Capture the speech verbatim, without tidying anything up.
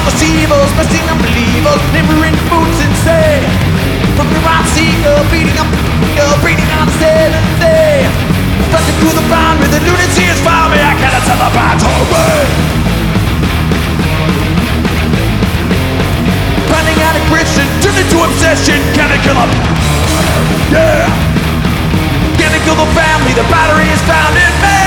deceivers, missing unbelievers, never in boots and say, from the rhyme seeker, beating up, girl, beating on the seventh day. Fucking through the boundary, the lunacy has found me, I cannot tell the battle away. Finding out a Christian, turned into obsession, can I kill him? Yeah. Can I kill the family, the battery is found in me.